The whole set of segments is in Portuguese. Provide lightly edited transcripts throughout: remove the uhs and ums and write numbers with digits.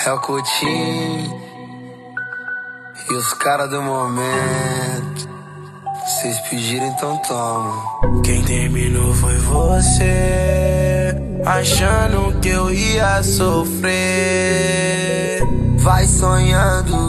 É o Coutinho e os caras do momento. Vocês pediram, então toma. Quem terminou foi você, achando que eu ia sofrer. Vai sonhando.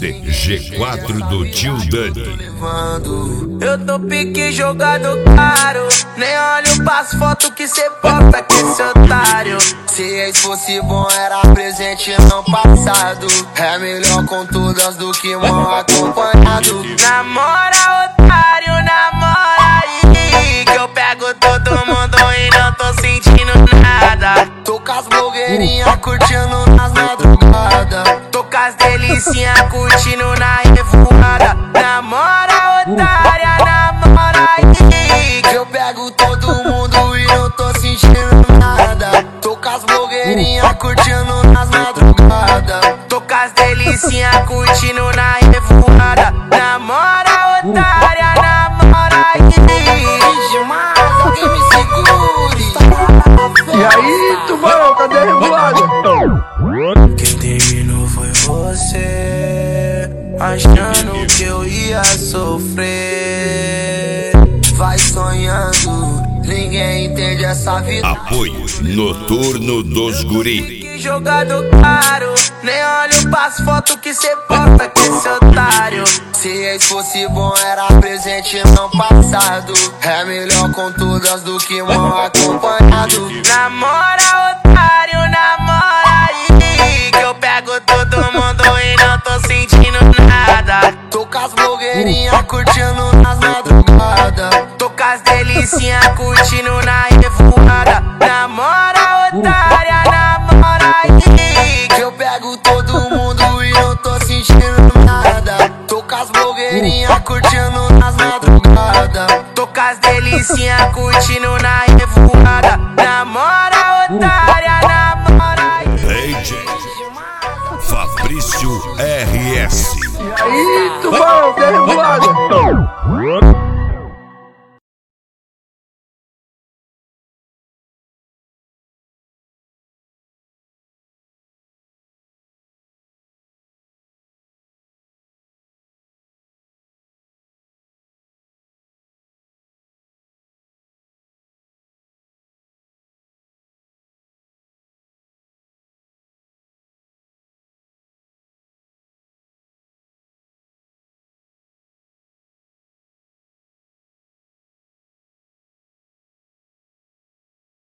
CTG4 do Tio Dani. Eu tô pique jogado caro, nem olho pras fotos que cê posta com esse otário. Se ex fosse bom era presente não passado. É melhor com todas do que mal acompanhado. Namora otário, namora aí, que eu pego todo mundo e não tô sentindo nada. Tô com as blogueirinhas curtindo nas madrugadas. Tô com as delicinhas curtindo na revoada. Namora otária, namora aí, que eu pego todo mundo e não tô sentindo nada. Tô com as blogueirinhas curtindo nas madrugadas. Tô com as delicinhas curtindo na revoada. Namora otária, namora aí. Demais, alguém me segure. E aí, tubarão, cadê a revoada? Quem terminou foi você, achando que eu ia sofrer. Vai sonhando, ninguém entende essa vida. Apoio Noturno dos Guri. Jogado caro, nem olho pras fotos que cê posta com esse otário. Se ex fosse bom era presente não passado. É melhor com todas do que mal acompanhado. Namora otário, namora aí, que eu pego todo mundo e não tô sentindo nada. Tô com as blogueirinhas curtindo nas madrugadas. Tô com as delicinhas curtindo na revoada. Namora otária, namora aí, que eu pego todo mundo e não tô sentindo nada. Tô com as blogueirinhas curtindo nas madrugadas. Tô com as delicinhas curtindo na revoada. Namora otária, namora aí. DJ Fabrício RS. E aí,